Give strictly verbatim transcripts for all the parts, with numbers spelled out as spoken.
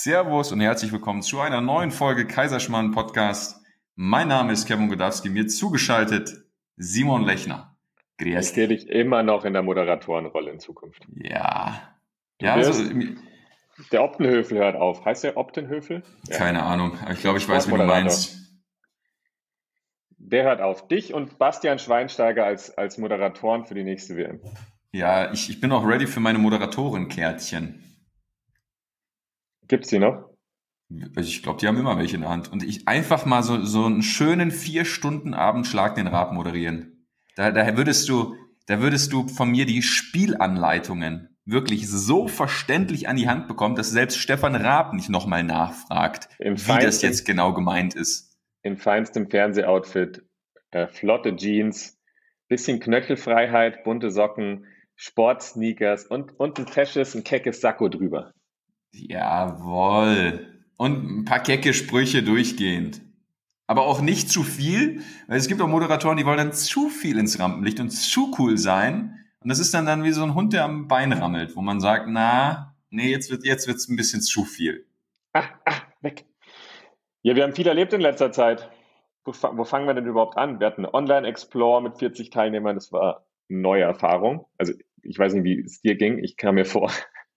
Servus und herzlich willkommen zu einer neuen Folge Kaiserschmarrn Podcast. Mein Name ist Kevin Godowski, mir zugeschaltet Simon Lechner. Grüß ich sehe dich immer noch in der Moderatorenrolle in Zukunft. Ja. Du ja wirst, also, der Optenhöfel hört auf. Heißt der Optenhöfel? Ja. Keine Ahnung, aber ich glaube, ich weiß, wie du meinst. Der hört auf. Dich und Bastian Schweinsteiger als, als Moderatoren für die nächste W M. Ja, ich, ich bin auch ready für meine Moderatorenkärtchen. Gibt's die noch? Ich glaube, die haben immer welche in der Hand. Und ich einfach mal so, so einen schönen vier Stunden Abend Schlag den Raab moderieren. Da, da würdest du, da würdest du von mir die Spielanleitungen wirklich so verständlich an die Hand bekommen, dass selbst Stefan Raab nicht nochmal nachfragt, Im wie feinstem, das jetzt genau gemeint ist. In feinstem Fernsehoutfit, äh, flotte Jeans, bisschen Knöchelfreiheit, bunte Socken, Sportsneakers und, und ein fesches, ein keckes Sakko drüber. Jawohl. Und ein paar kecke Sprüche durchgehend. Aber auch nicht zu viel, weil es gibt auch Moderatoren, die wollen dann zu viel ins Rampenlicht und zu cool sein. Und das ist dann dann wie so ein Hund, der am Bein rammelt, wo man sagt, na, nee, jetzt wird jetzt wird's ein bisschen zu viel. Ah, ah, weg. Ja, wir haben viel erlebt in letzter Zeit. Wo, wo fangen wir denn überhaupt an? Wir hatten Online-Explore mit vierzig Teilnehmern, das war eine neue Erfahrung. Also ich weiß nicht, wie es dir ging, ich kam mir vor,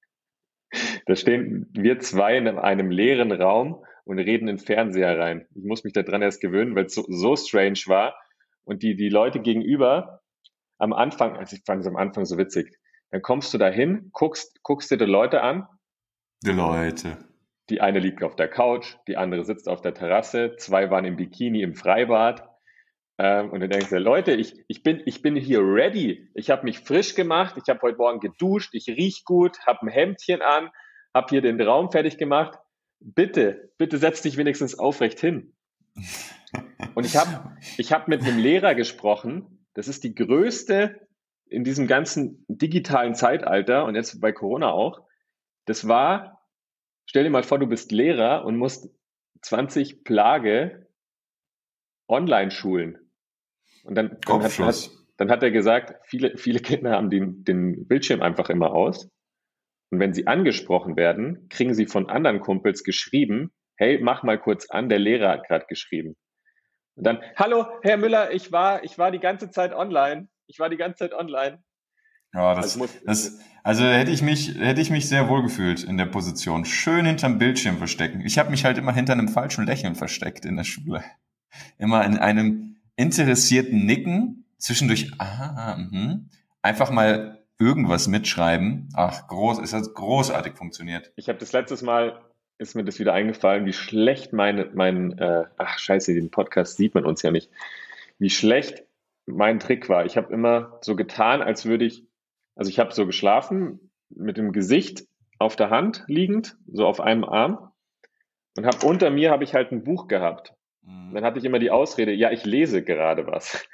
da stehen wir zwei in einem leeren Raum und reden in den Fernseher rein. Ich muss mich daran erst gewöhnen, weil es so, so strange war. Und die, die Leute gegenüber am Anfang, also ich fand es am Anfang so witzig, dann kommst du da hin, guckst, guckst dir die Leute an. Die Leute. Die eine liegt auf der Couch, die andere sitzt auf der Terrasse, zwei waren im Bikini im Freibad. Ähm, und dann denkst du, Leute, ich, ich, bin, ich bin hier ready. Ich habe mich frisch gemacht, ich habe heute Morgen geduscht, ich riech gut, habe ein Hemdchen an, habe hier den Raum fertig gemacht. Bitte, bitte setz dich wenigstens aufrecht hin. Und ich habe ich hab mit einem Lehrer gesprochen, das ist die größte in diesem ganzen digitalen Zeitalter und jetzt bei Corona auch. Das war, stell dir mal vor, du bist Lehrer und musst zwanzig Plage online schulen. Und dann, dann, hat, hat, dann hat er gesagt, viele, viele Kinder haben den, den Bildschirm einfach immer aus. Und wenn sie angesprochen werden, kriegen sie von anderen Kumpels geschrieben, hey, mach mal kurz an, der Lehrer hat gerade geschrieben. Und dann, hallo, Herr Müller, ich war, ich war die ganze Zeit online. Ich war die ganze Zeit online. Ja, das, also, muss, das, also hätte ich mich, hätte ich mich sehr wohl gefühlt in der Position. Schön hinterm Bildschirm verstecken. Ich habe mich halt immer hinter einem falschen Lächeln versteckt in der Schule. Immer in einem interessierten Nicken, zwischendurch, ah, mh, einfach mal irgendwas mitschreiben. Ach, groß, es hat großartig funktioniert. Ich habe das letztes Mal, ist mir das wieder eingefallen, wie schlecht mein, mein äh, ach scheiße, den Podcast sieht man uns ja nicht, wie schlecht mein Trick war. Ich habe immer so getan, als würde ich, also ich habe so geschlafen, mit dem Gesicht auf der Hand liegend, so auf einem Arm und habe unter mir habe ich halt ein Buch gehabt. Mhm. Dann hatte ich immer die Ausrede, ja, ich lese gerade was.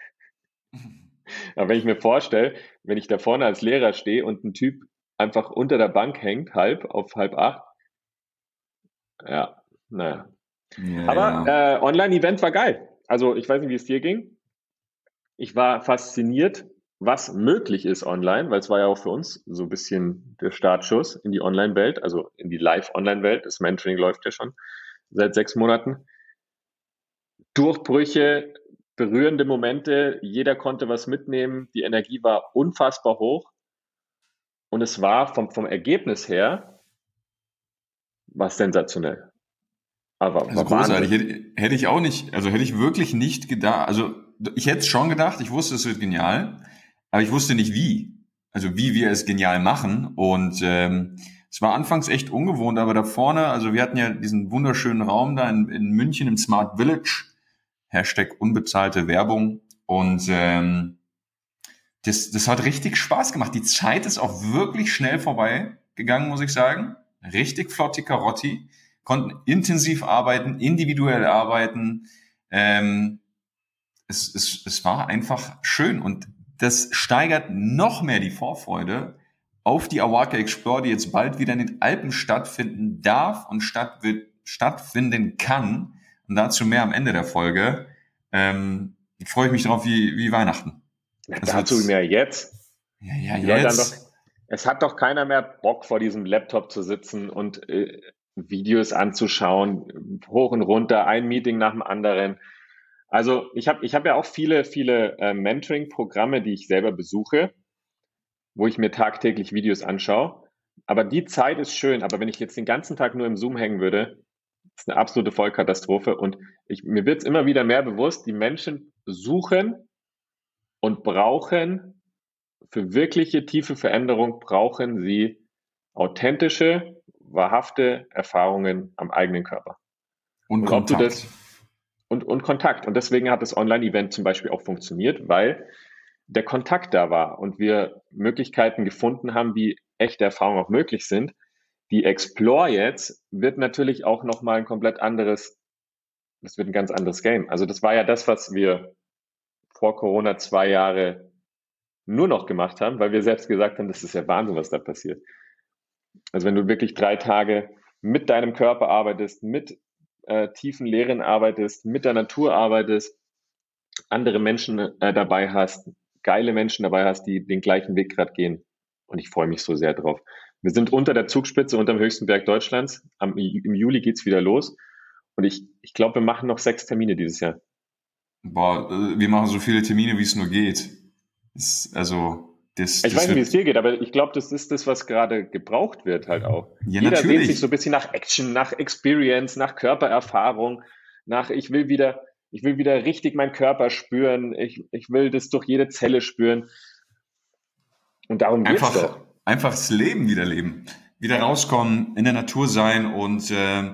Aber wenn ich mir vorstelle, wenn ich da vorne als Lehrer stehe und ein Typ einfach unter der Bank hängt, halb auf halb acht, ja, naja. Ja, aber ja. Äh, Online-Event war geil. Also ich weiß nicht, wie es dir ging. Ich war fasziniert, was möglich ist online, weil es war ja auch für uns so ein bisschen der Startschuss in die Online-Welt, also in die Live-Online-Welt. Das Mentoring läuft ja schon seit sechs Monaten. Durchbrüche, berührende Momente, jeder konnte was mitnehmen, die Energie war unfassbar hoch und es war vom, vom Ergebnis her was sensationell. Aber also großartig, hätte, hätte ich auch nicht, also hätte ich wirklich nicht gedacht, also ich hätte es schon gedacht, ich wusste, es wird genial, aber ich wusste nicht wie, also wie wir es genial machen und ähm, es war anfangs echt ungewohnt, aber da vorne, also wir hatten ja diesen wunderschönen Raum da in, in München im Smart Village, Hashtag unbezahlte Werbung und ähm, das, das hat richtig Spaß gemacht. Die Zeit ist auch wirklich schnell vorbei gegangen, muss ich sagen. Richtig flotti Karotti. Konnten intensiv arbeiten, individuell arbeiten. Ähm, es, es, es war einfach schön und das steigert noch mehr die Vorfreude auf die Awaka Explore, die jetzt bald wieder in den Alpen stattfinden darf und statt, stattfinden kann. Und dazu mehr am Ende der Folge. Ähm, ich freue mich drauf wie, wie Weihnachten. Ja, dazu mehr jetzt. Ja, ja, jetzt. Doch, es hat doch keiner mehr Bock, vor diesem Laptop zu sitzen und äh, Videos anzuschauen, hoch und runter, ein Meeting nach dem anderen. Also ich habe ich hab ja auch viele, viele äh, Mentoring-Programme, die ich selber besuche, wo ich mir tagtäglich Videos anschaue. Aber die Zeit ist schön. Aber wenn ich jetzt den ganzen Tag nur im Zoom hängen würde, ist eine absolute Vollkatastrophe. Und ich, mir wird es immer wieder mehr bewusst, die Menschen suchen und brauchen für wirkliche tiefe Veränderung, brauchen sie authentische, wahrhafte Erfahrungen am eigenen Körper. Und, und Kontakt. Das, und, und Kontakt. Und deswegen hat das Online-Event zum Beispiel auch funktioniert, weil der Kontakt da war und wir Möglichkeiten gefunden haben, wie echte Erfahrungen auch möglich sind. Die Explore jetzt wird natürlich auch nochmal ein komplett anderes, das wird ein ganz anderes Game. Also das war ja das, was wir vor Corona zwei Jahre nur noch gemacht haben, weil wir selbst gesagt haben, das ist ja Wahnsinn, was da passiert. Also wenn du wirklich drei Tage mit deinem Körper arbeitest, mit äh, tiefen Lehren arbeitest, mit der Natur arbeitest, andere Menschen äh, dabei hast, geile Menschen dabei hast, die den gleichen Weg gerade gehen. Und ich freue mich so sehr drauf. Wir sind unter der Zugspitze, unter dem höchsten Berg Deutschlands. Am, Im Juli geht's wieder los. Und ich, ich glaube, wir machen noch sechs Termine dieses Jahr. Boah, wir machen so viele Termine, wie es nur geht. Das, also, das, ich das weiß nicht, wie es dir geht, aber ich glaube, das ist das, was gerade gebraucht wird halt auch. Ja, Jeder natürlich. sehnt sich so ein bisschen nach Action, nach Experience, nach Körpererfahrung, nach ich will wieder, ich will wieder richtig meinen Körper spüren, ich, ich will das durch jede Zelle spüren. Und darum geht's einfach, doch. Einfach das Leben wieder leben. Wieder rauskommen, in der Natur sein und äh,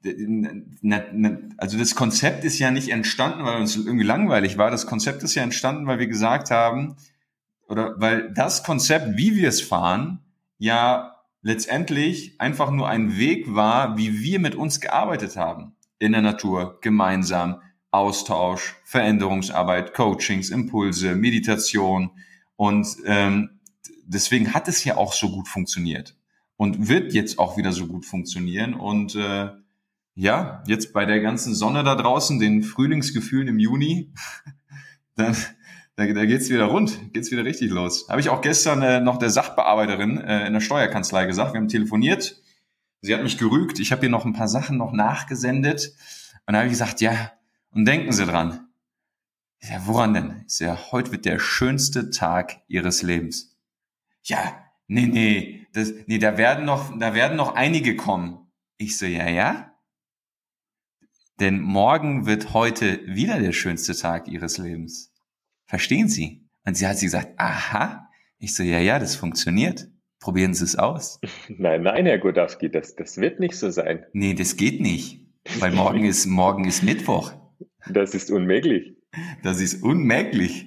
also das Konzept ist ja nicht entstanden, weil uns irgendwie langweilig war. Das Konzept ist ja entstanden, weil wir gesagt haben, oder weil das Konzept, wie wir es fahren, ja letztendlich einfach nur ein Weg war, wie wir mit uns gearbeitet haben. In der Natur, gemeinsam, Austausch, Veränderungsarbeit, Coachings, Impulse, Meditation. Und ähm, deswegen hat es ja auch so gut funktioniert und wird jetzt auch wieder so gut funktionieren. Und äh, ja, jetzt bei der ganzen Sonne da draußen, den Frühlingsgefühlen im Juni, dann da, da geht's wieder rund, geht's wieder richtig los. Habe ich auch gestern äh, noch der Sachbearbeiterin äh, in der Steuerkanzlei gesagt. Wir haben telefoniert. Sie hat mich gerügt. Ich habe ihr noch ein paar Sachen noch nachgesendet. Und da habe ich gesagt, ja, und denken Sie dran. Ich sag, woran denn? Ich sag, heute wird der schönste Tag Ihres Lebens. Ja, nee, nee, das, nee, da werden noch, da werden noch einige kommen. Ich so, ja, ja. Denn morgen wird heute wieder der schönste Tag Ihres Lebens. Verstehen Sie? Und sie hat sie gesagt, aha. Ich so, ja, ja, das funktioniert. Probieren Sie es aus. Nein, nein, Herr Godowski, das, das wird nicht so sein. Nee, das geht nicht. Weil morgen ist, morgen ist Mittwoch. Das ist unmöglich. Das ist unmöglich.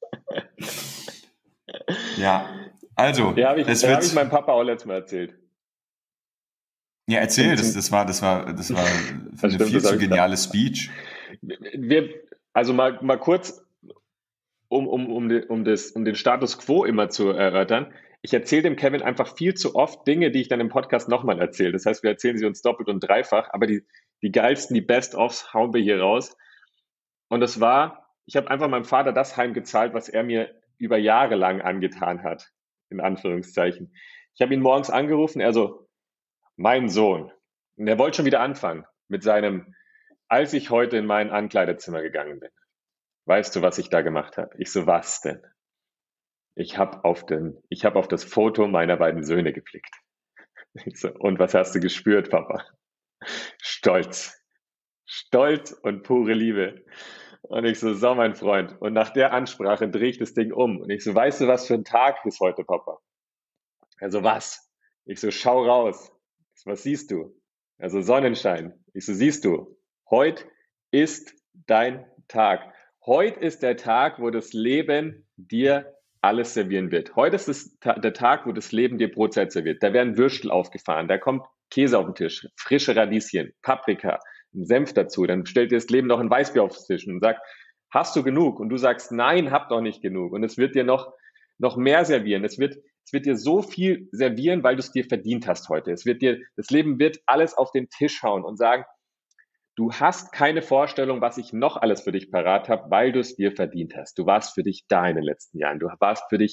Ja, also. Ja, habe ich, es ja, wird, hab ich meinem Papa auch letztes Mal erzählt. Ja, erzähl, das, das war, das war, das war eine das stimmt, viel zu geniale Speech. Wir, also mal, mal kurz, um, um, um, die, um, das, um den Status Quo immer zu erörtern. Ich erzähle dem Kevin einfach viel zu oft Dinge, die ich dann im Podcast nochmal erzähle. Das heißt, wir erzählen sie uns doppelt und dreifach, aber die, die geilsten, die Best-ofs hauen wir hier raus. Und das war, ich habe einfach meinem Vater das heimgezahlt, was er mir über Jahre lang angetan hat, in Anführungszeichen. Ich habe ihn morgens angerufen, er so, mein Sohn, und er wollte schon wieder anfangen mit seinem, als ich heute in mein Ankleidezimmer gegangen bin. Weißt du, was ich da gemacht habe? Ich so, was denn? Ich habe auf den, ich habe auf das Foto meiner beiden Söhne geblickt. Ich so, und was hast du gespürt, Papa? Stolz. Stolz und pure Liebe. Und ich so, so mein Freund. Und nach der Ansprache drehe ich das Ding um. Und ich so, weißt du, was für ein Tag ist heute, Papa? Also was? Ich so, schau raus. Was siehst du? Also Sonnenschein. Ich so, siehst du, heute ist dein Tag. Heute ist der Tag, wo das Leben dir alles servieren wird. Heute ist es der Tag, wo das Leben dir Brotzeit serviert. Da werden Würstel aufgefahren, da kommt Käse auf den Tisch, frische Radieschen, Paprika, ein Senf dazu. Dann stellt dir das Leben noch ein Weißbier auf den Tisch und sagt, hast du genug? Und du sagst, nein, hab doch nicht genug. Und es wird dir noch, noch mehr servieren. Es wird, es wird dir so viel servieren, weil du es dir verdient hast heute. Es wird dir, das Leben wird alles auf den Tisch hauen und sagen, du hast keine Vorstellung, was ich noch alles für dich parat habe, weil du es dir verdient hast. Du warst für dich da in den letzten Jahren. Du warst für dich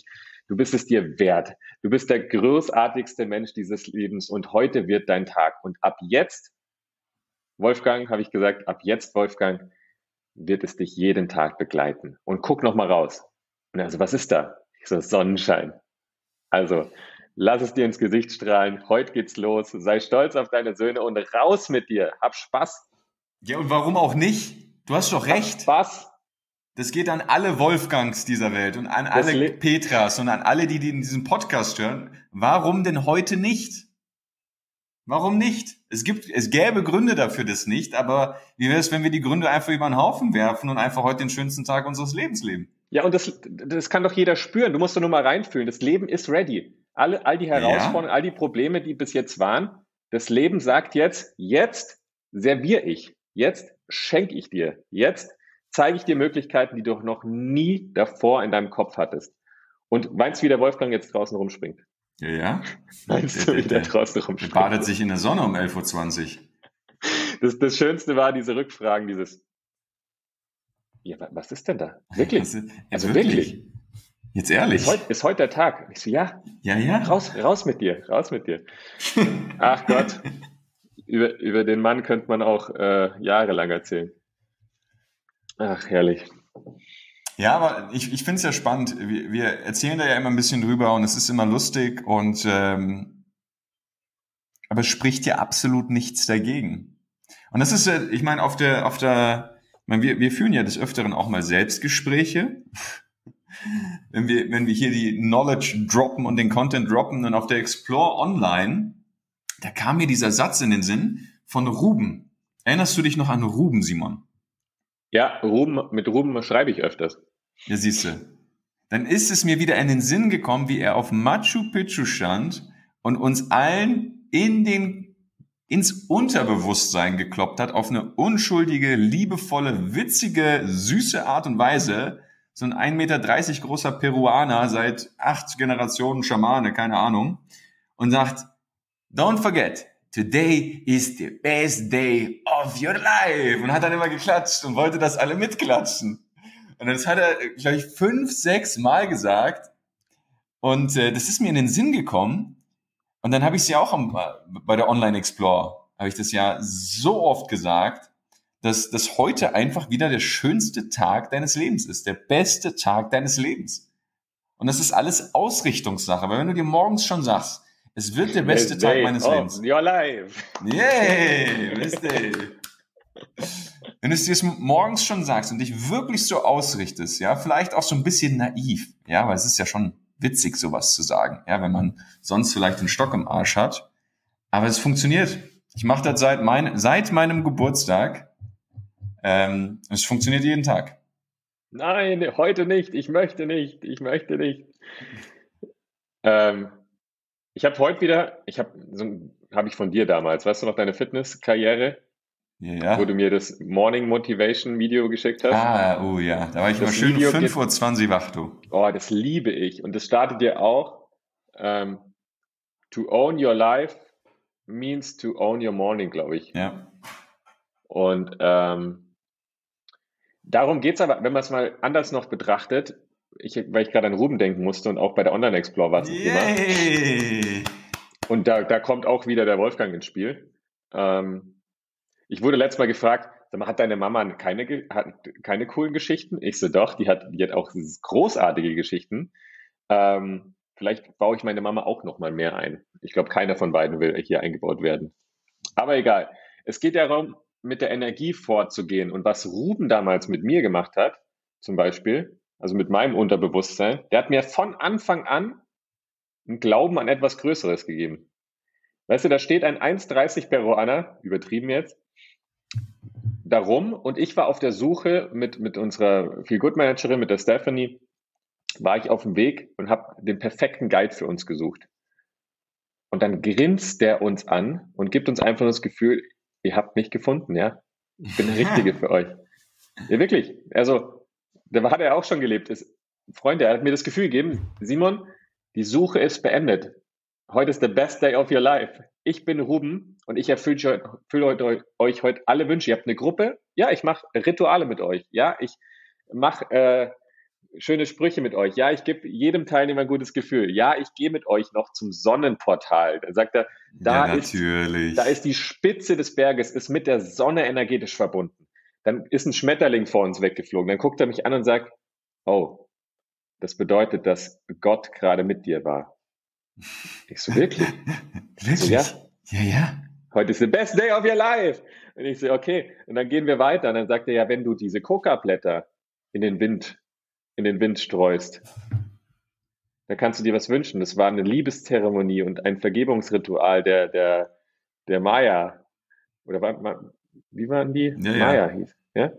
Du bist es dir wert. Du bist der großartigste Mensch dieses Lebens und heute wird dein Tag. Und ab jetzt, Wolfgang, habe ich gesagt, ab jetzt, Wolfgang, wird es dich jeden Tag begleiten. Und guck noch mal raus. Und also, was ist da? Ich so, Sonnenschein. Also, lass es dir ins Gesicht strahlen. Heute geht's los. Sei stolz auf deine Söhne und raus mit dir. Hab Spaß. Ja, und warum auch nicht? Du hast doch recht. Hab Spaß. Das geht an alle Wolfgangs dieser Welt und an alle Le- Petras und an alle, die, die in diesem Podcast hören. Warum denn heute nicht? Warum nicht? Es gibt, es gäbe Gründe dafür, das nicht, aber wie wäre es, wenn wir die Gründe einfach über den Haufen werfen und einfach heute den schönsten Tag unseres Lebens leben? Ja, und das, das kann doch jeder spüren. Du musst doch nur mal reinfühlen. Das Leben ist ready. Alle, all die Herausforderungen, ja. all die Probleme, die bis jetzt waren, das Leben sagt jetzt, jetzt serviere ich. Jetzt schenke ich dir. Jetzt zeige ich dir Möglichkeiten, die du noch nie davor in deinem Kopf hattest. Und meinst du, wie der Wolfgang jetzt draußen rumspringt? Ja, ja. Meinst du, wie der draußen rumspringt? Der badet sich in der Sonne um elf Uhr zwanzig. Das, das Schönste war diese Rückfragen, dieses, ja, was ist denn da? Wirklich? Ist, ja, also wirklich? wirklich? Jetzt ehrlich? Ist heute, ist heute der Tag? Ich so, ja. Ja, ja. Raus, raus mit dir, raus mit dir. Ach Gott. Über, über den Mann könnte man auch äh, jahrelang erzählen. Ach, herrlich. Ja, aber ich, ich finde es ja spannend. Wir, wir erzählen da ja immer ein bisschen drüber und es ist immer lustig und ähm, aber es spricht ja absolut nichts dagegen. Und das ist ja, ich meine, auf der, auf der, ich meine, wir, wir führen ja des Öfteren auch mal Selbstgespräche. Wenn wir, wenn wir hier die Knowledge droppen und den Content droppen, und auf der Explore Online, da kam mir dieser Satz in den Sinn von Ruben. Erinnerst du dich noch an Ruben, Simon? Ja, Ruben, mit Ruben schreibe ich öfters. Ja, siehst du. Dann ist es mir wieder in den Sinn gekommen, wie er auf Machu Picchu stand und uns allen in den, ins Unterbewusstsein gekloppt hat, auf eine unschuldige, liebevolle, witzige, süße Art und Weise. So ein ein Meter dreißig großer Peruaner, seit acht Generationen Schamane, keine Ahnung, und sagt, don't forget, today is the best day of your life. Und hat dann immer geklatscht und wollte, dass alle mitklatschen. Und das hat er, glaube ich, fünf, sechs Mal gesagt. Und äh, das ist mir in den Sinn gekommen. Und dann habe ich es ja auch am, bei der Online Explore, habe ich das ja so oft gesagt, dass das heute einfach wieder der schönste Tag deines Lebens ist. Der beste Tag deines Lebens. Und das ist alles Ausrichtungssache. Weil wenn du dir morgens schon sagst, es wird der beste Best Tag day meines of Lebens. your life. Yay, best day. Wenn du es dir morgens schon sagst und dich wirklich so ausrichtest, ja, vielleicht auch so ein bisschen naiv, ja, weil es ist ja schon witzig, sowas zu sagen, ja, wenn man sonst vielleicht einen Stock im Arsch hat. Aber es funktioniert. Ich mache das seit, mein, seit meinem Geburtstag. Ähm, es funktioniert jeden Tag. Nein, heute nicht. Ich möchte nicht. Ich möchte nicht. Ähm, ich habe heute wieder, ich habe so, habe ich von dir damals, weißt du noch, deine Fitnesskarriere? Ja, ja. Wo du mir das Morning Motivation Video geschickt hast. Ah, oh ja, da war ich Das immer schön Video fünf Uhr zwanzig wach, du. Oh, das liebe ich. Und das startet dir auch. Ähm, to own your life means to own your morning, glaube ich. Ja. Und ähm, darum geht's aber, wenn man es mal anders noch betrachtet, ich, weil ich gerade an Ruben denken musste und auch bei der Online Explorer war es ein Thema. Und da, da kommt auch wieder der Wolfgang ins Spiel. Ähm, ich wurde letztes Mal gefragt, sag mal, hat deine Mama keine, hat keine coolen Geschichten? Ich so, doch, die hat, die hat auch großartige Geschichten. Ähm, vielleicht baue ich meine Mama auch noch mal mehr ein. Ich glaube, keiner von beiden will hier eingebaut werden. Aber egal. Es geht darum, mit der Energie vorzugehen. Und was Ruben damals mit mir gemacht hat, zum Beispiel, also mit meinem Unterbewusstsein, der hat mir von Anfang an einen Glauben an etwas Größeres gegeben. Weißt du, da steht ein eins dreißig Peruaner, übertrieben jetzt, darum, und ich war auf der Suche mit, mit unserer Feel-Good-Managerin, mit der Stephanie, war ich auf dem Weg und habe den perfekten Guide für uns gesucht. Und dann grinst der uns an und gibt uns einfach das Gefühl, ihr habt mich gefunden, ja. Ich bin der Richtige für euch. Ja, wirklich. Also, da hat er auch schon gelebt. Ist, Freunde, er hat mir das Gefühl gegeben, Simon, die Suche ist beendet. Heute ist the best day of your life. Ich bin Ruben und ich erfülle euch, euch heute alle Wünsche. Ihr habt eine Gruppe. Ja, ich mache Rituale mit euch. Ja, ich mache äh, schöne Sprüche mit euch. Ja, ich gebe jedem Teilnehmer ein gutes Gefühl. Ja, ich gehe mit euch noch zum Sonnenportal. Dann sagt er, da Ja, ist, da natürlich. ist die Spitze des Berges, ist mit der Sonne energetisch verbunden. Dann ist ein Schmetterling vor uns weggeflogen. Dann guckt er mich an und sagt, oh, das bedeutet, dass Gott gerade mit dir war. Ich so, wirklich? Ich so, ja. Wirklich? Ja, ja. Heute ist the best day of your life. Und ich so, okay. Und dann gehen wir weiter. Und dann sagt er, ja, wenn du diese Coca-Blätter in den Wind, in den Wind streust, da kannst du dir was wünschen. Das war eine Liebeszeremonie und ein Vergebungsritual der, der, der Maya. Oder war, wie waren die? Ja, Maya ja. hieß, ja?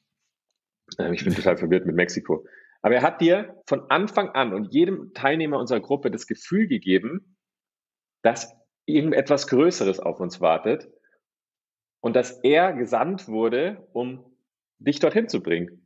Ich bin total verwirrt mit Mexiko. Aber er hat dir von Anfang an und jedem Teilnehmer unserer Gruppe das Gefühl gegeben, dass irgendetwas Größeres auf uns wartet und dass er gesandt wurde, um dich dorthin zu bringen.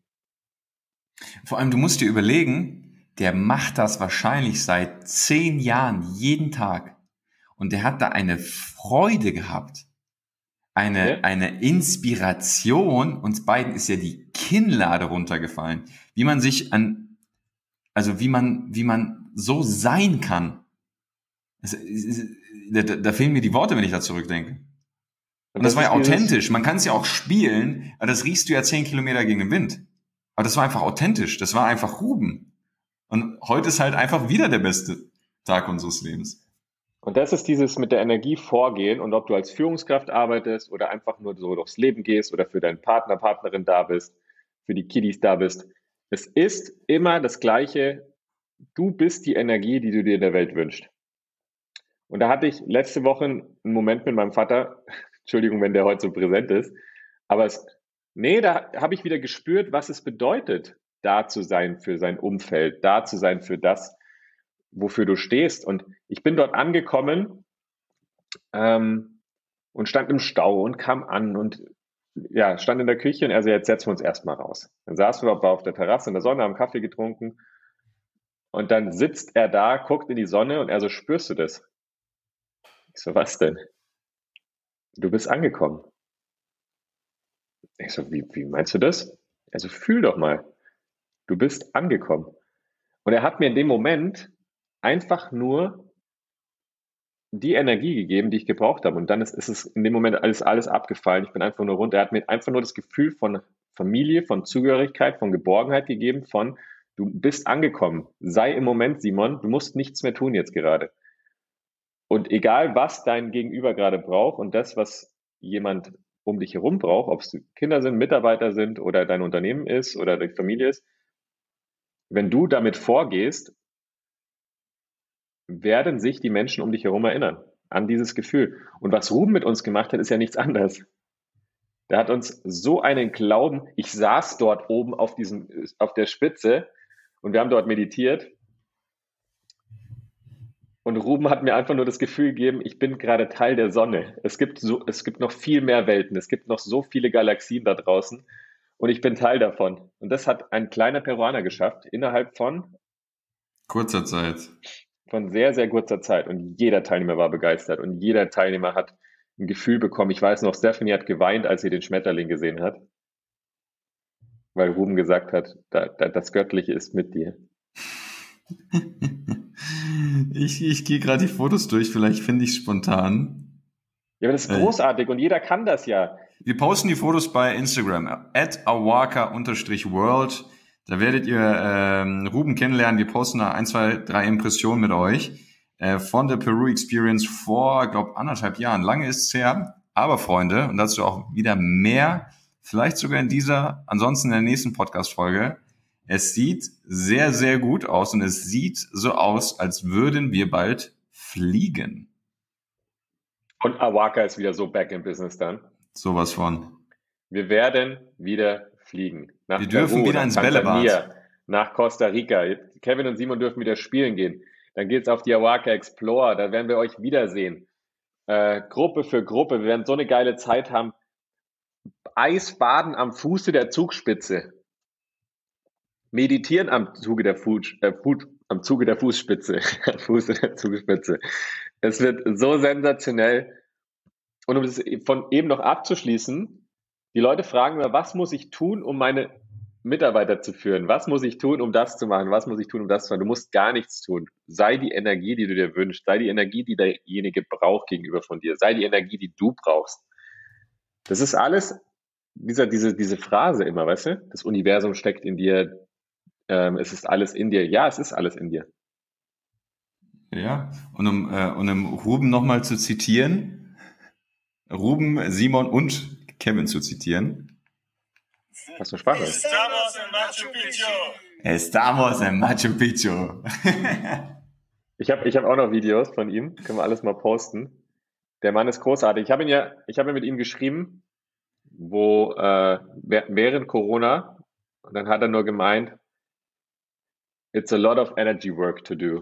Vor allem, du musst dir überlegen, der macht das wahrscheinlich seit zehn Jahren jeden Tag. Und der hat da eine Freude gehabt. Eine, Ja? eine Inspiration. Uns beiden ist ja die Kinnlade runtergefallen. Wie man sich an, also wie man, wie man so sein kann. Es, es, da, da fehlen mir die Worte, wenn ich da zurückdenke. Und das, das war ja authentisch. Man kann es ja auch spielen, aber das riechst du ja zehn Kilometer gegen den Wind. Aber das war einfach authentisch. Das war einfach Ruben. Und heute ist halt einfach wieder der beste Tag unseres Lebens. Und das ist dieses mit der Energie vorgehen und ob du als Führungskraft arbeitest oder einfach nur so durchs Leben gehst oder für deinen Partner, Partnerin da bist, für die Kiddies da bist. Es ist immer das Gleiche. Du bist die Energie, die du dir in der Welt wünschst. Und da hatte ich letzte Woche einen Moment mit meinem Vater, Entschuldigung, wenn der heute so präsent ist, aber es, nee, da habe ich wieder gespürt, was es bedeutet, da zu sein für sein Umfeld, da zu sein für das, wofür du stehst. Und ich bin dort angekommen ähm, und stand im Stau und kam an und ja, stand in der Küche und er so, jetzt setzen wir uns erstmal raus. Dann saßen wir auf der Terrasse in der Sonne, haben Kaffee getrunken und dann sitzt er da, guckt in die Sonne und er so, spürst du das? Ich so, was denn? Du bist angekommen. Ich so, wie, wie meinst du das? Also fühl doch mal. Du bist angekommen. Und er hat mir in dem Moment einfach nur die Energie gegeben, die ich gebraucht habe. Und dann ist, ist es in dem Moment alles, alles abgefallen. Ich bin einfach nur runter. Er hat mir einfach nur das Gefühl von Familie, von Zugehörigkeit, von Geborgenheit gegeben, von du bist angekommen. Sei im Moment, Simon, du musst nichts mehr tun jetzt gerade. Und egal, was dein Gegenüber gerade braucht und das, was jemand um dich herum braucht, ob es Kinder sind, Mitarbeiter sind oder dein Unternehmen ist oder deine Familie ist, wenn du damit vorgehst, werden sich die Menschen um dich herum erinnern an dieses Gefühl. Und was Ruben mit uns gemacht hat, ist ja nichts anderes. Der hat uns so einen Glauben, ich saß dort oben auf diesem, auf der Spitze und wir haben dort meditiert. Und Ruben hat mir einfach nur das Gefühl gegeben, ich bin gerade Teil der Sonne. Es gibt so, es gibt noch viel mehr Welten. Es gibt noch so viele Galaxien da draußen. Und ich bin Teil davon. Und das hat ein kleiner Peruaner geschafft, innerhalb von kurzer Zeit. Von sehr, sehr kurzer Zeit. Und jeder Teilnehmer war begeistert. Und jeder Teilnehmer hat ein Gefühl bekommen. Ich weiß noch, Stephanie hat geweint, als sie den Schmetterling gesehen hat. Weil Ruben gesagt hat, da, da, das Göttliche ist mit dir. Ich, ich gehe gerade die Fotos durch, vielleicht finde ich es spontan. Ja, aber das ist großartig äh, und jeder kann das ja. Wir posten die Fotos bei Instagram, at awaka world. Da werdet ihr ähm, Ruben kennenlernen. Wir posten da ein, zwei, drei Impressionen mit euch äh, von der Peru Experience vor, glaube anderthalb Jahren. Lange ist es her. Aber Freunde, und dazu auch wieder mehr, vielleicht sogar in dieser, ansonsten in der nächsten Podcast-Folge, es sieht sehr, sehr gut aus und es sieht so aus, als würden wir bald fliegen. Und Awaka ist wieder so back in business dann. Sowas von. Wir werden wieder fliegen. Nach wir dürfen Peru, wieder ins Bällebad. Nach Costa Rica. Kevin und Simon dürfen wieder spielen gehen. Dann geht's auf die Awaka Explorer. Da werden wir euch wiedersehen. Äh, Gruppe für Gruppe. Wir werden so eine geile Zeit haben. Eisbaden am Fuße der Zugspitze. Meditieren am Zuge der, Fuß, äh, Fuß, am Zuge der Fußspitze. Am Fuße der Zugspitze. Es wird so sensationell. Und um das von eben noch abzuschließen, die Leute fragen mir, was muss ich tun, um meine Mitarbeiter zu führen? Was muss ich tun, um das zu machen? Was muss ich tun, um das zu machen? Du musst gar nichts tun. Sei die Energie, die du dir wünschst. Sei die Energie, die derjenige braucht gegenüber von dir. Sei die Energie, die du brauchst. Das ist alles, dieser, diese, diese Phrase immer, weißt du? Das Universum steckt in dir. Ähm, es ist alles in dir. Ja, es ist alles in dir. Ja, und um, äh, und um Ruben nochmal zu zitieren, Ruben, Simon und Kevin zu zitieren. Was für Sprache? Estamos en Machu Picchu. Estamos en Machu Picchu. Ich habe ich hab auch noch Videos von ihm, können wir alles mal posten. Der Mann ist großartig. Ich habe ihn ja, ich habe mit ihm geschrieben, wo äh, während Corona, und dann hat er nur gemeint, it's a lot of energy work to do.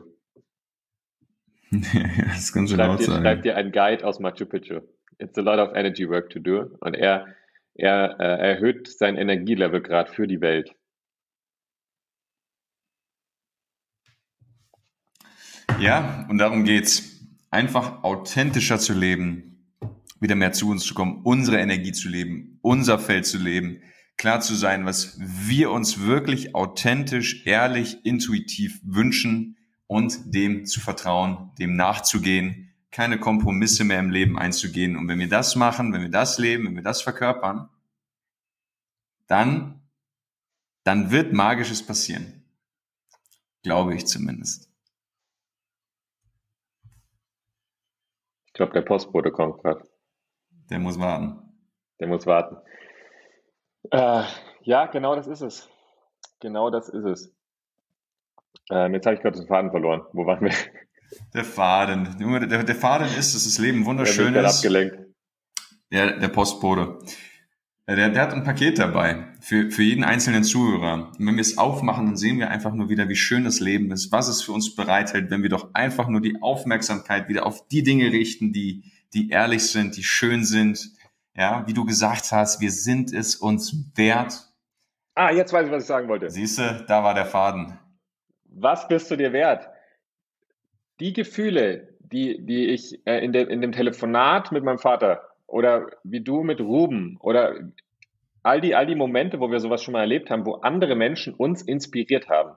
Das kann schon Schreib laut dir, sein. schreib dir ein Guide aus Machu Picchu. It's a lot of energy work to do. Und er, er äh, erhöht sein Energielevel gerade für die Welt. Ja, und darum geht's. Einfach authentischer zu leben, wieder mehr zu uns zu kommen, unsere Energie zu leben, unser Feld zu leben, klar zu sein, was wir uns wirklich authentisch, ehrlich, intuitiv wünschen und dem zu vertrauen, dem nachzugehen, keine Kompromisse mehr im Leben einzugehen. Und wenn wir das machen, wenn wir das leben, wenn wir das verkörpern, dann, dann wird Magisches passieren. Glaube ich zumindest. Ich glaube, der Postbote kommt gerade. Der muss warten. Der muss warten. Äh, ja, genau das ist es. Genau das ist es. Ähm, jetzt habe ich gerade den Faden verloren. Wo waren wir? Der Faden. Junge, Der, der Faden ist, dass das Leben Ich wunderschön bin ist. abgelenkt. Der, der Postbote. Der, der hat ein Paket dabei für, für jeden einzelnen Zuhörer. Und wenn wir es aufmachen, dann sehen wir einfach nur wieder, wie schön das Leben ist, was es für uns bereithält, wenn wir doch einfach nur die Aufmerksamkeit wieder auf die Dinge richten, die, die ehrlich sind, die schön sind. Ja, wie du gesagt hast, wir sind es uns wert. Ah, jetzt weiß ich, was ich sagen wollte. Siehst du, da war der Faden. Was bist du dir wert? Die Gefühle, die, die ich äh, in, dem, in dem Telefonat mit meinem Vater oder wie du mit Ruben oder all die, all die Momente, wo wir sowas schon mal erlebt haben, wo andere Menschen uns inspiriert haben,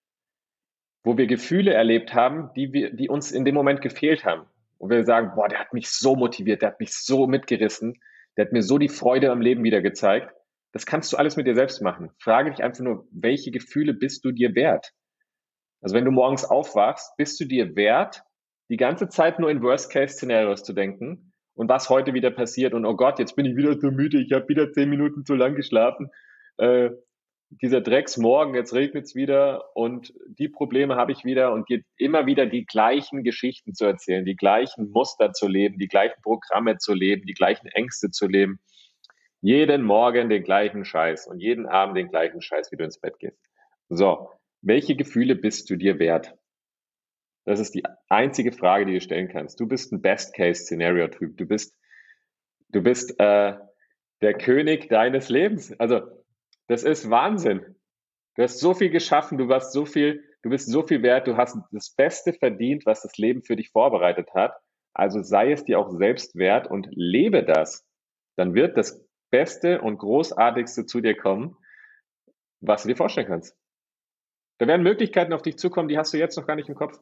wo wir Gefühle erlebt haben, die, wir, die uns in dem Moment gefehlt haben, wo wir sagen, boah, der hat mich so motiviert, der hat mich so mitgerissen, der hat mir so die Freude am Leben wieder gezeigt. Das kannst du alles mit dir selbst machen. Frage dich einfach nur, welche Gefühle bist du dir wert? Also wenn du morgens aufwachst, bist du dir wert, die ganze Zeit nur in Worst-Case-Szenarios zu denken und was heute wieder passiert und oh Gott, jetzt bin ich wieder so müde, ich habe wieder zehn Minuten zu lang geschlafen. Äh, dieser Drecksmorgen, jetzt regnet es wieder und die Probleme habe ich wieder und dir immer wieder die gleichen Geschichten zu erzählen, die gleichen Muster zu leben, die gleichen Programme zu leben, die gleichen Ängste zu leben. Jeden Morgen den gleichen Scheiß und jeden Abend den gleichen Scheiß, wie du ins Bett gehst. So, welche Gefühle bist du dir wert? Das ist die einzige Frage, die du stellen kannst. Du bist ein Best-Case-Szenario-Typ. Du bist, du bist äh, der König deines Lebens. Also das ist Wahnsinn. Du hast so viel geschaffen, du warst so viel, du bist so viel wert, du hast das Beste verdient, was das Leben für dich vorbereitet hat. Also sei es dir auch selbst wert und lebe das. Dann wird das Beste und Großartigste zu dir kommen, was du dir vorstellen kannst. Da werden Möglichkeiten auf dich zukommen, die hast du jetzt noch gar nicht im Kopf.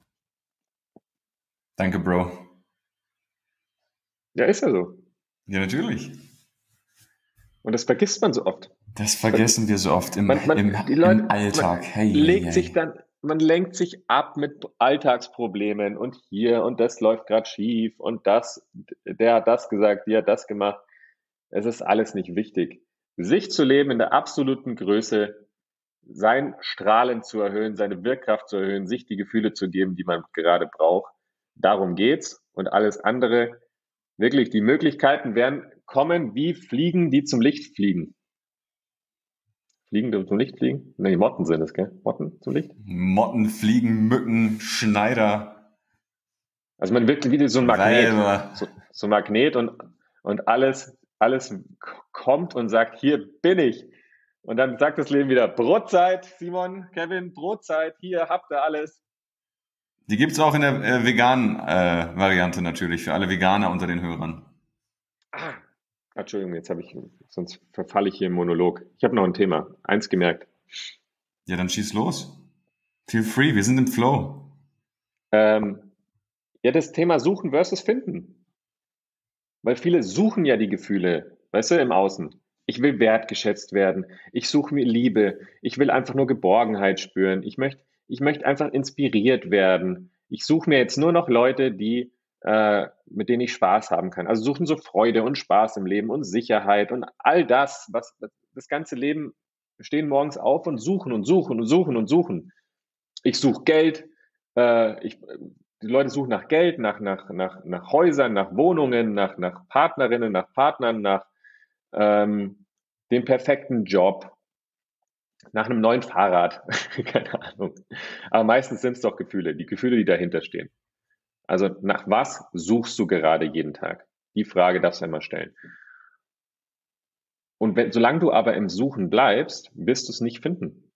Danke, Bro. Ja, ist ja so. Ja, natürlich. Und das vergisst man so oft. Das vergessen wir so oft im, Man, man, im, die Leute, im Alltag. Man Hey, legt hey, sich hey. dann, man lenkt sich ab mit Alltagsproblemen und hier und das läuft gerade schief und das, der hat das gesagt, die hat das gemacht. Es ist alles nicht wichtig. Sich zu leben in der absoluten Größe, sein Strahlen zu erhöhen, seine Wirkkraft zu erhöhen, sich die Gefühle zu geben, die man gerade braucht. Darum geht's. Und alles andere, wirklich, die Möglichkeiten werden kommen wie Fliegen, die zum Licht fliegen. Fliegen, die zum Licht fliegen? Nee, Motten sind es, gell? Motten zum Licht? Motten, Fliegen, Mücken, Schneider. Also man wirkt wie so ein Magnet. Weiber. So, so ein Magnet und, und alles, alles kommt und sagt, hier bin ich. Und dann sagt das Leben wieder, Brotzeit, Simon, Kevin, Brotzeit, hier habt ihr alles. Die gibt's auch in der äh, veganen äh, Variante natürlich, für alle Veganer unter den Hörern. Ah, Entschuldigung, jetzt habe ich, sonst verfalle ich hier im Monolog. Ich habe noch ein Thema, eins gemerkt. Ja, dann schieß los. Feel free, wir sind im Flow. Ähm, ja, das Thema Suchen versus Finden. Weil viele suchen ja die Gefühle, weißt du, im Außen. Ich will wertgeschätzt werden. Ich suche mir Liebe. Ich will einfach nur Geborgenheit spüren. Ich möchte, ich möchte einfach inspiriert werden. Ich suche mir jetzt nur noch Leute, die, äh, mit denen ich Spaß haben kann. Also suchen so Freude und Spaß im Leben und Sicherheit und all das, was das ganze Leben stehen morgens auf und suchen und suchen und suchen und suchen. Ich suche Geld. Äh, ich, die Leute suchen nach Geld, nach, nach, nach, nach Häusern, nach Wohnungen, nach, nach Partnerinnen, nach Partnern, nach ähm, dem perfekten Job, nach einem neuen Fahrrad, keine Ahnung. Aber meistens sind es doch Gefühle, die Gefühle, die dahinter stehen. Also nach was suchst du gerade jeden Tag? Die Frage darfst du immer stellen. Und wenn, solange du aber im Suchen bleibst, wirst du es nicht finden.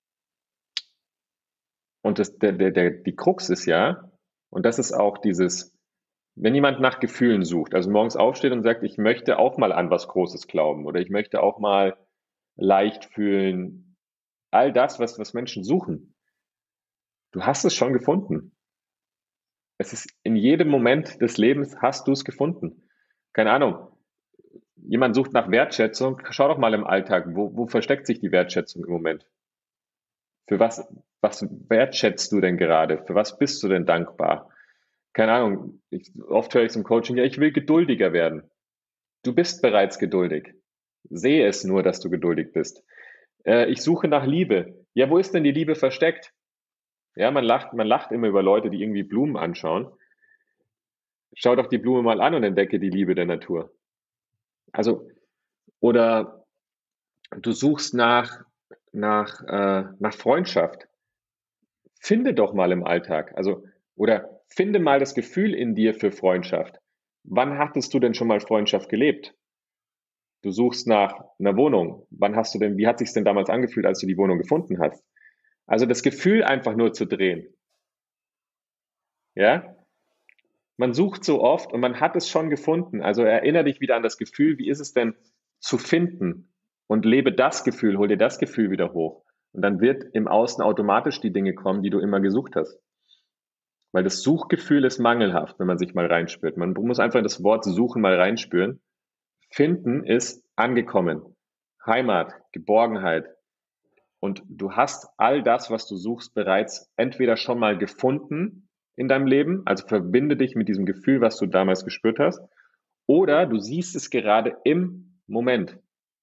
Und das, der, der, der, die Krux ist ja, und das ist auch dieses, wenn jemand nach Gefühlen sucht, also morgens aufsteht und sagt, ich möchte auch mal an was Großes glauben oder ich möchte auch mal leicht fühlen, all das, was, was Menschen suchen, du hast es schon gefunden. Es ist in jedem Moment des Lebens hast du es gefunden. Keine Ahnung. Jemand sucht nach Wertschätzung. Schau doch mal im Alltag, wo, wo versteckt sich die Wertschätzung im Moment? Für was, was wertschätzt du denn gerade? Für was bist du denn dankbar? Keine Ahnung. Ich, oft höre ich zum Coaching, ja, ich will geduldiger werden. Du bist bereits geduldig. Sehe es nur, dass du geduldig bist. Äh, ich suche nach Liebe. Ja, wo ist denn die Liebe versteckt? Ja, man lacht, man lacht immer über Leute, die irgendwie Blumen anschauen. Schau doch die Blume mal an und entdecke die Liebe der Natur. Also, oder du suchst nach, nach, äh, nach Freundschaft. Finde doch mal im Alltag. Also, oder finde mal das Gefühl in dir für Freundschaft. Wann hattest du denn schon mal Freundschaft gelebt? Du suchst nach einer Wohnung. Wann hast du denn, wie hat sich's denn damals angefühlt, als du die Wohnung gefunden hast? Also das Gefühl einfach nur zu drehen. Ja? Man sucht so oft und man hat es schon gefunden. Also erinnere dich wieder an das Gefühl, wie ist es denn zu finden? Und lebe das Gefühl, hol dir das Gefühl wieder hoch. Und dann wird im Außen automatisch die Dinge kommen, die du immer gesucht hast. Weil das Suchgefühl ist mangelhaft, wenn man sich mal reinspürt. Man muss einfach das Wort suchen mal reinspüren. Finden ist angekommen. Heimat, Geborgenheit. Und du hast all das, was du suchst, bereits entweder schon mal gefunden in deinem Leben, also verbinde dich mit diesem Gefühl, was du damals gespürt hast, oder du siehst es gerade im Moment.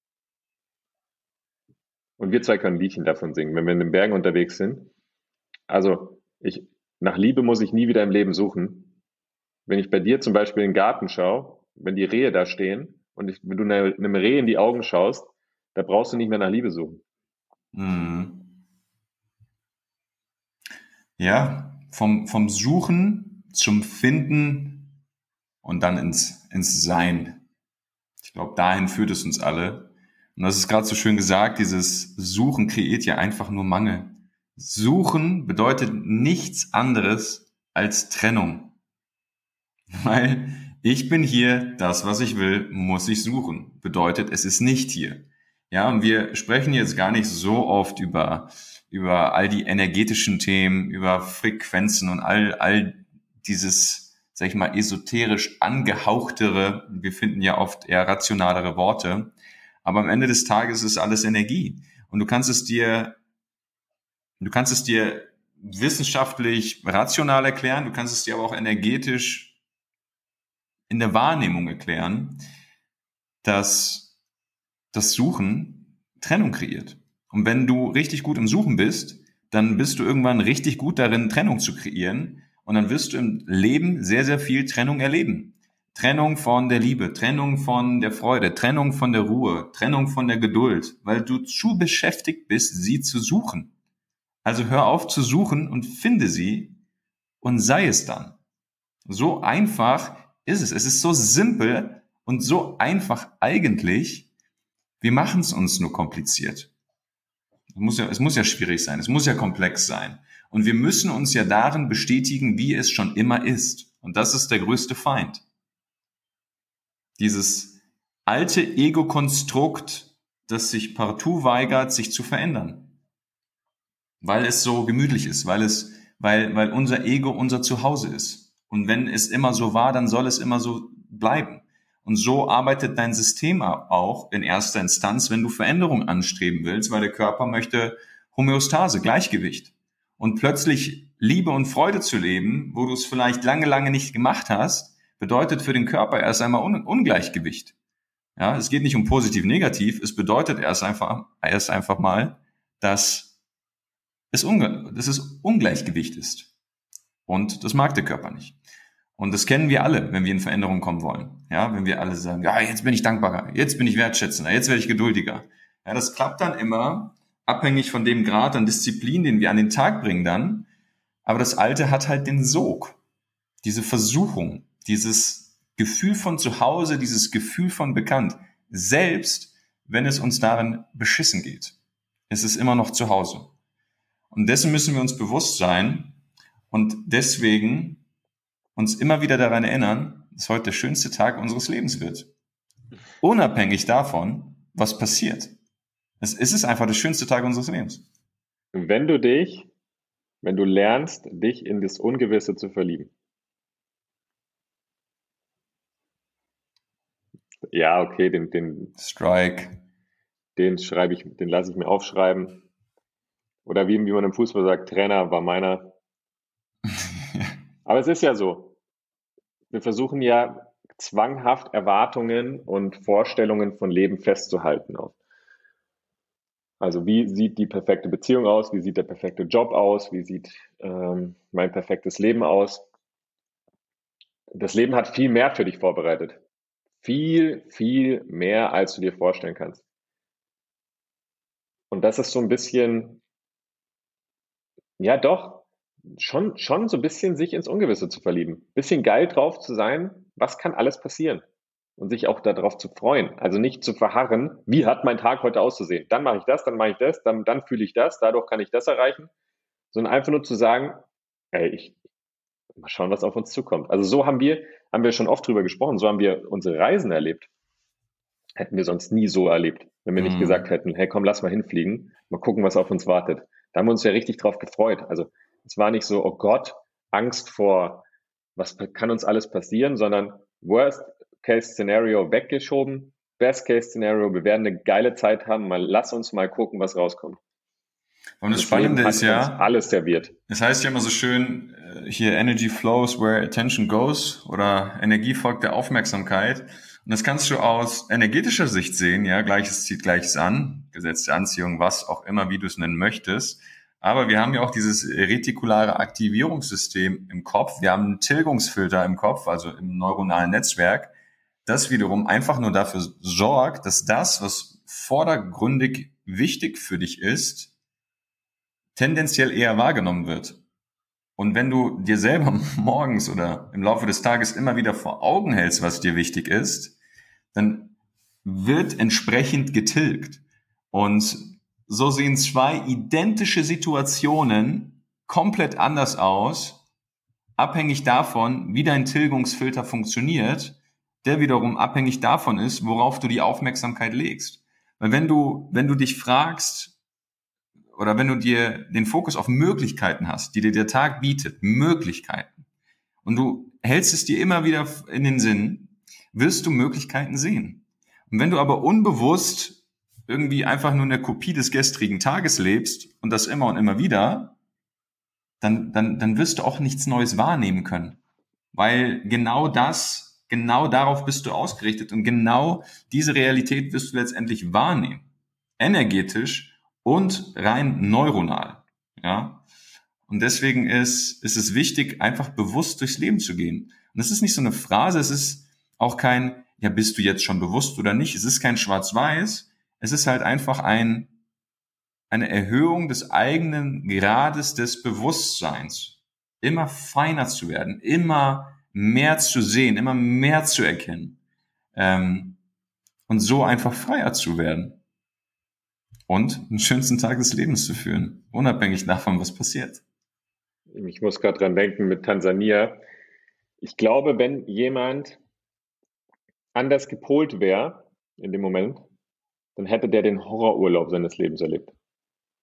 Und wir zwei können ein Liedchen davon singen, wenn wir in den Bergen unterwegs sind. Also ich, nach Liebe muss ich nie wieder im Leben suchen. Wenn ich bei dir zum Beispiel in den Garten schaue, wenn die Rehe da stehen und ich, wenn du einem Reh in die Augen schaust, da brauchst du nicht mehr nach Liebe suchen. Mhm. Ja, vom, vom Suchen zum Finden und dann ins, ins Sein. Ich glaube, dahin führt es uns alle. Und das ist gerade so schön gesagt, dieses Suchen kreiert ja einfach nur Mangel. Suchen bedeutet nichts anderes als Trennung. Weil ich bin hier, das, was ich will, muss ich suchen. Bedeutet, es ist nicht hier. Ja, und wir sprechen jetzt gar nicht so oft über, über all die energetischen Themen, über Frequenzen und all, all dieses, sag ich mal, esoterisch angehauchtere. Wir finden ja oft eher rationalere Worte. Aber am Ende des Tages ist alles Energie. Und du kannst es dir, du kannst es dir wissenschaftlich rational erklären, du kannst es dir aber auch energetisch in der Wahrnehmung erklären, dass das Suchen Trennung kreiert. Und wenn du richtig gut im Suchen bist, dann bist du irgendwann richtig gut darin, Trennung zu kreieren. Und dann wirst du im Leben sehr, sehr viel Trennung erleben. Trennung von der Liebe, Trennung von der Freude, Trennung von der Ruhe, Trennung von der Geduld, weil du zu beschäftigt bist, sie zu suchen. Also hör auf zu suchen und finde sie und sei es dann. So einfach ist es. Es ist so simpel und so einfach eigentlich. Wir machen es uns nur kompliziert. Es muss ja, es muss ja schwierig sein, es muss ja komplex sein. Und wir müssen uns ja darin bestätigen, wie es schon immer ist. Und das ist der größte Feind. Dieses alte Ego-Konstrukt, das sich partout weigert, sich zu verändern. weil es so gemütlich ist, weil es, weil, weil unser Ego unser Zuhause ist. Und wenn es immer so war, dann soll es immer so bleiben. Und so arbeitet dein System auch in erster Instanz, wenn du Veränderung anstreben willst, weil der Körper möchte Homöostase, Gleichgewicht. Und plötzlich Liebe und Freude zu leben, wo du es vielleicht lange, lange nicht gemacht hast, bedeutet für den Körper erst einmal Un- Ungleichgewicht. Ja, es geht nicht um positiv, negativ. Es bedeutet erst einfach, erst einfach mal, dass es, unge- dass es Ungleichgewicht ist. Und das mag der Körper nicht. Und das kennen wir alle, wenn wir in Veränderung kommen wollen. Ja, wenn wir alle sagen, ja, jetzt bin ich dankbarer, jetzt bin ich wertschätzender, jetzt werde ich geduldiger. Ja, das klappt dann immer abhängig von dem Grad an Disziplin, den wir an den Tag bringen dann. Aber das Alte hat halt den Sog, diese Versuchung, dieses Gefühl von zu Hause, dieses Gefühl von bekannt. Selbst wenn es uns darin beschissen geht, ist es immer noch zu Hause. Und dessen müssen wir uns bewusst sein und deswegen uns immer wieder daran erinnern, dass heute der schönste Tag unseres Lebens wird. Unabhängig davon, was passiert. Es ist einfach der schönste Tag unseres Lebens. Wenn du dich, wenn du lernst, dich in das Ungewisse zu verlieben. Ja, okay, den, den, Strike. den schreibe ich, den lasse ich mir aufschreiben. Oder wie, wie man im Fußball sagt, Trainer war meiner. Aber es ist ja so. Wir versuchen ja zwanghaft Erwartungen und Vorstellungen von Leben festzuhalten. Also wie sieht die perfekte Beziehung aus? Wie sieht der perfekte Job aus? Wie sieht ähm, mein perfektes Leben aus? Das Leben hat viel mehr für dich vorbereitet. Viel, viel mehr, als du dir vorstellen kannst. Und das ist so ein bisschen, ja doch, schon, schon so ein bisschen sich ins Ungewisse zu verlieben. Bisschen geil drauf zu sein, was kann alles passieren? Und sich auch darauf zu freuen. Also nicht zu verharren, wie hat mein Tag heute auszusehen? Dann mache ich das, dann mache ich das, dann, dann fühle ich das, dadurch kann ich das erreichen. Sondern einfach nur zu sagen, ey, ich mal schauen, was auf uns zukommt. Also so haben wir, haben wir schon oft drüber gesprochen, so haben wir unsere Reisen erlebt. Hätten wir sonst nie so erlebt, wenn wir nicht Mhm. gesagt hätten, hey, komm, lass mal hinfliegen, mal gucken, was auf uns wartet. Da haben wir uns ja richtig drauf gefreut. Also es war nicht so, oh Gott, Angst vor, was kann uns alles passieren, sondern Worst-Case-Szenario weggeschoben, Best-Case-Szenario, wir werden eine geile Zeit haben, mal lass uns mal gucken, was rauskommt. Und das Das Spannende Leben hat ist uns ja, alles serviert. es heißt ja immer so schön, äh, hier Energy flows where attention goes oder Energie folgt der Aufmerksamkeit. Und das kannst du aus energetischer Sicht sehen, ja, Gleiches zieht Gleiches an, Gesetz der Anziehung, was auch immer, wie du es nennen möchtest. Aber wir haben ja auch dieses retikulare Aktivierungssystem im Kopf. Wir haben einen Tilgungsfilter im Kopf, also im neuronalen Netzwerk, das wiederum einfach nur dafür sorgt, dass das, was vordergründig wichtig für dich ist, tendenziell eher wahrgenommen wird. Und wenn du dir selber morgens oder im Laufe des Tages immer wieder vor Augen hältst, was dir wichtig ist, dann wird entsprechend getilgt. Und so sehen zwei identische Situationen komplett anders aus, abhängig davon, wie dein Tilgungsfilter funktioniert, der wiederum abhängig davon ist, worauf du die Aufmerksamkeit legst. Weil wenn du, wenn du dich fragst, oder wenn du dir den Fokus auf Möglichkeiten hast, die dir der Tag bietet, Möglichkeiten, und du hältst es dir immer wieder in den Sinn, wirst du Möglichkeiten sehen. Und wenn du aber unbewusst irgendwie einfach nur eine Kopie des gestrigen Tages lebst und das immer und immer wieder, dann, dann, dann wirst du auch nichts Neues wahrnehmen können. Weil genau das, genau darauf bist du ausgerichtet und genau diese Realität wirst du letztendlich wahrnehmen. Energetisch und rein neuronal, ja. Und deswegen ist, ist es wichtig, einfach bewusst durchs Leben zu gehen. Und das ist nicht so eine Phrase, es ist auch kein, ja, bist du jetzt schon bewusst oder nicht? Es ist kein Schwarz-Weiß, es ist halt einfach ein, eine Erhöhung des eigenen Grades des Bewusstseins. Immer feiner zu werden, immer mehr zu sehen, immer mehr zu erkennen. Ähm, und so einfach freier zu werden. Und den schönsten Tag des Lebens zu führen, unabhängig davon, was passiert. Ich muss gerade dran denken mit Tansania. Ich glaube, wenn jemand anders gepolt wäre in dem Moment, dann hätte der den Horrorurlaub seines Lebens erlebt.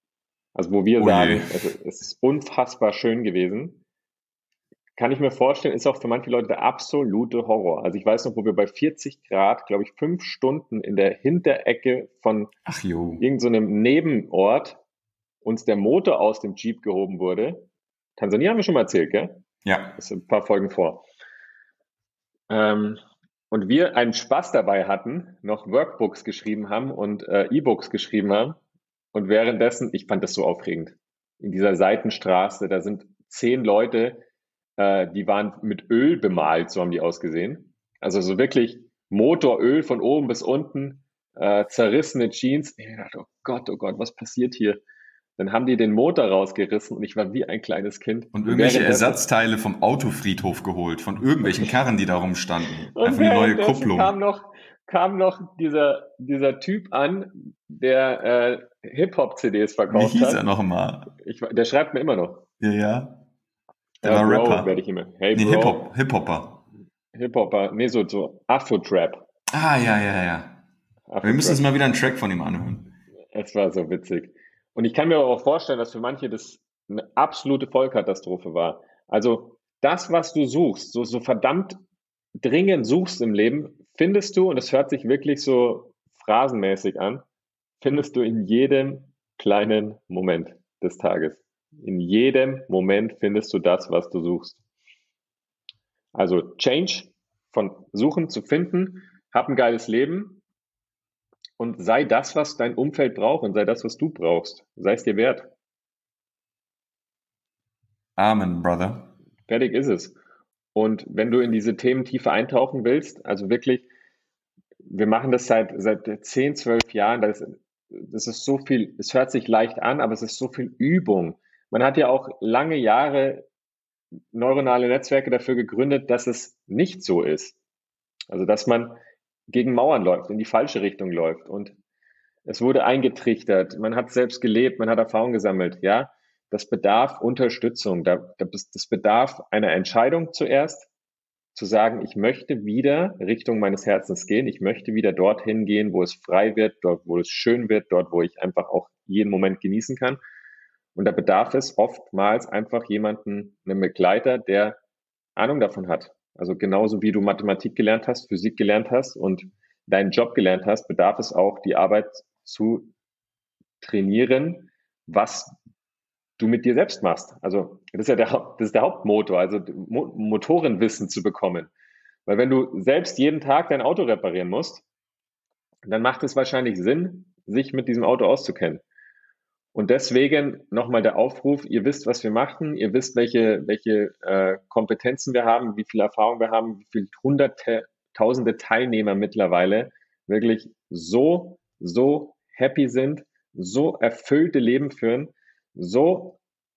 Also wo wir Oh sagen, je. es, es ist unfassbar schön gewesen. Kann ich mir vorstellen, ist auch für manche Leute der absolute Horror. Also ich weiß noch, wo wir bei vierzig Grad, glaube ich, fünf Stunden in der Hinterecke von Ach jo. irgendeinem so einem Nebenort uns der Motor aus dem Jeep gehoben wurde. Tansania haben wir schon mal erzählt, gell? Ja. Das sind ein paar Folgen vor. Ähm, und wir einen Spaß dabei hatten, noch Workbooks geschrieben haben und äh, E-Books geschrieben haben. Und währenddessen, ich fand das so aufregend. In dieser Seitenstraße, da sind zehn Leute, äh, die waren mit Öl bemalt, so haben die ausgesehen. Also so wirklich Motoröl von oben bis unten, äh, zerrissene Jeans. Ich dachte, oh Gott, oh Gott, was passiert hier? Dann haben die den Motor rausgerissen und ich war wie ein kleines Kind. Und irgendwelche währenddessen- Ersatzteile vom Autofriedhof geholt, von irgendwelchen Karren, die da rumstanden. Und Einfach eine neue währenddessen Kupplung. kam noch, kam noch dieser, dieser Typ an, der äh, Hip-Hop-C Ds Wie verkauft hieß hat. er nochmal? Ich, der schreibt mir immer noch. Ja, ja. Der Äh, war Bro, Rapper. werde ich immer. Hey, Nee, Bro. Hip-Hop, Hip-Hopper. Hip-Hopper. Nee, so, so Afro-Trap. Ah, ja, ja, ja. Wir müssen uns mal wieder einen Track von ihm anhören. Es war so witzig. Und ich kann mir aber auch vorstellen, dass für manche das eine absolute Vollkatastrophe war. Also das, was du suchst, so, so verdammt dringend suchst im Leben, findest du, und es hört sich wirklich so phrasenmäßig an, findest du in jedem kleinen Moment des Tages. In jedem Moment findest du das, was du suchst. Also Change, von suchen zu finden, hab ein geiles Leben und sei das, was dein Umfeld braucht und sei das, was du brauchst. Sei es dir wert. Amen, Brother. Fertig ist es. Und wenn du in diese Themen tiefer eintauchen willst, also wirklich, wir machen das seit, seit zehn, zwölf Jahren, das, das ist so viel, es hört sich leicht an, aber es ist so viel Übung. Man hat ja auch lange Jahre neuronale Netzwerke dafür gegründet, dass es nicht so ist. Also, dass man gegen Mauern läuft, in die falsche Richtung läuft. Und es wurde eingetrichtert, man hat selbst gelebt, man hat Erfahrung gesammelt. Ja, das bedarf Unterstützung, das bedarf einer Entscheidung zuerst, zu sagen, ich möchte wieder Richtung meines Herzens gehen, ich möchte wieder dorthin gehen, wo es frei wird, dort, wo es schön wird, dort, wo ich einfach auch jeden Moment genießen kann. Und da bedarf es oftmals einfach jemanden, einen Begleiter, der Ahnung davon hat. Also genauso wie du Mathematik gelernt hast, Physik gelernt hast und deinen Job gelernt hast, bedarf es auch, die Arbeit zu trainieren, was du mit dir selbst machst. Also das ist ja der, das ist der Hauptmotor, also Mo- Motorenwissen zu bekommen. Weil wenn du selbst jeden Tag dein Auto reparieren musst, dann macht es wahrscheinlich Sinn, sich mit diesem Auto auszukennen. Und deswegen nochmal der Aufruf, ihr wisst, was wir machen, ihr wisst, welche, welche äh, Kompetenzen wir haben, wie viel Erfahrung wir haben, wie viele hunderte, tausende Teilnehmer mittlerweile wirklich so, so happy sind, so erfüllte Leben führen, so,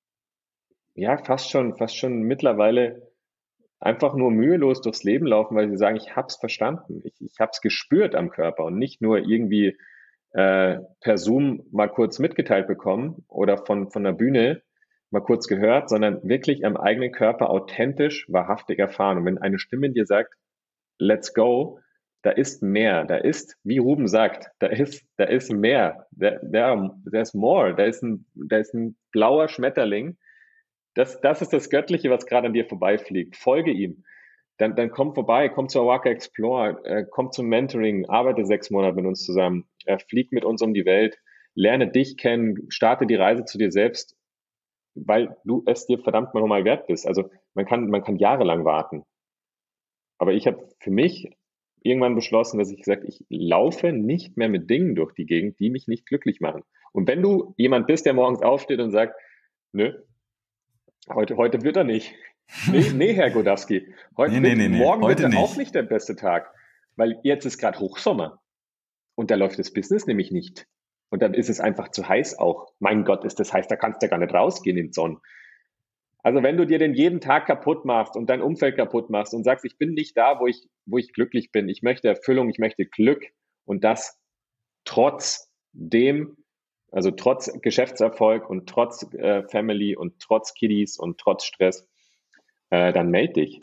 ja, fast schon, fast schon mittlerweile einfach nur mühelos durchs Leben laufen, weil sie sagen, ich hab's verstanden, ich, ich hab's gespürt am Körper und nicht nur irgendwie äh, per Zoom mal kurz mitgeteilt bekommen oder von, von der Bühne mal kurz gehört, sondern wirklich am eigenen Körper authentisch, wahrhaftig erfahren. Und wenn eine Stimme in dir sagt, let's go, da ist mehr, da ist, wie Ruben sagt, da ist, da ist mehr, da, da, da ist more, da ist ein, da ist ein blauer Schmetterling. Das, das ist das Göttliche, was gerade an dir vorbeifliegt. Folge ihm. Dann, dann komm vorbei, komm zur Awaka Explore, äh, komm zum Mentoring, arbeite sechs Monate mit uns zusammen, äh, flieg mit uns um die Welt, lerne dich kennen, starte die Reise zu dir selbst, weil du es dir verdammt nochmal wert bist. Also man kann, man kann jahrelang warten. Aber ich habe für mich irgendwann beschlossen, dass ich gesagt, ich laufe nicht mehr mit Dingen durch die Gegend, die mich nicht glücklich machen. Und wenn du jemand bist, der morgens aufsteht und sagt, nö, heute, heute wird er nicht. Nee, nee, Herr Godowski. Heute Nee, wird, nee, nee, nee. morgen Heute wird nicht. auch nicht der beste Tag, weil jetzt ist gerade Hochsommer und da läuft das Business nämlich nicht. Und dann ist es einfach zu heiß auch. Mein Gott, ist das heiß, da kannst du ja gar nicht rausgehen in die Sonne. Also wenn du dir den jeden Tag kaputt machst und dein Umfeld kaputt machst und sagst, ich bin nicht da, wo ich, wo ich glücklich bin, ich möchte Erfüllung, ich möchte Glück und das trotz dem, also trotz Geschäftserfolg und trotz äh, Family und trotz Kiddies und trotz Stress, äh, dann meld dich.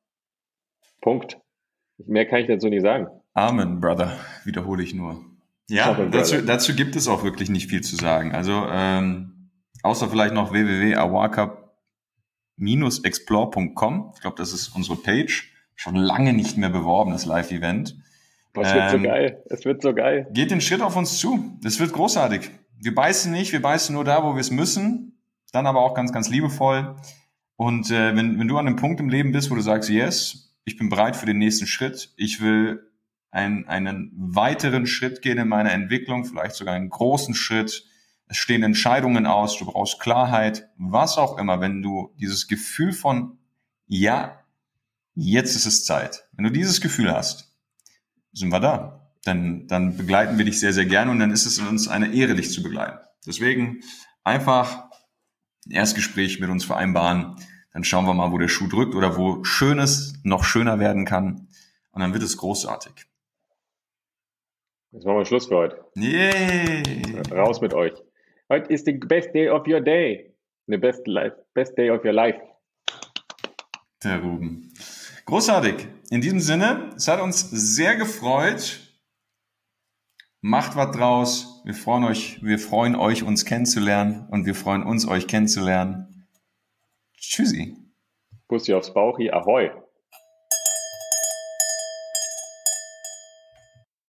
Punkt. Mehr kann ich dazu nicht sagen. Amen, Brother, wiederhole ich nur. Ja, dazu, dazu gibt es auch wirklich nicht viel zu sagen. Also ähm, außer vielleicht noch w w w punkt awaka Bindestrich explore punkt com. Ich glaube, das ist unsere Page. Schon lange nicht mehr beworben, das Live-Event. Boah, es wird ähm, so geil. Es wird so geil. Geht den Schritt auf uns zu. Das wird großartig. Wir beißen nicht, wir beißen nur da, wo wir es müssen. Dann aber auch ganz, ganz liebevoll. Und äh, wenn, wenn du an einem Punkt im Leben bist, wo du sagst, yes, ich bin bereit für den nächsten Schritt, ich will ein, einen weiteren Schritt gehen in meiner Entwicklung, vielleicht sogar einen großen Schritt, es stehen Entscheidungen aus, du brauchst Klarheit, was auch immer, wenn du dieses Gefühl von, ja, jetzt ist es Zeit, wenn du dieses Gefühl hast, sind wir da. Dann, dann begleiten wir dich sehr, sehr gerne und dann ist es uns eine Ehre, dich zu begleiten. Deswegen einfach ein Erstgespräch mit uns vereinbaren, dann schauen wir mal, wo der Schuh drückt oder wo Schönes noch schöner werden kann und dann wird es großartig. Jetzt machen wir Schluss für heute. Yay! Raus mit euch. Heute ist the best day of your day. The best life, best day of your life. Der Ruben. Großartig. In diesem Sinne, es hat uns sehr gefreut. Macht was draus. Wir freuen euch, wir freuen euch, uns kennenzulernen und wir freuen uns, euch kennenzulernen. Tschüssi. Bussi aufs Bauchi. Ahoi.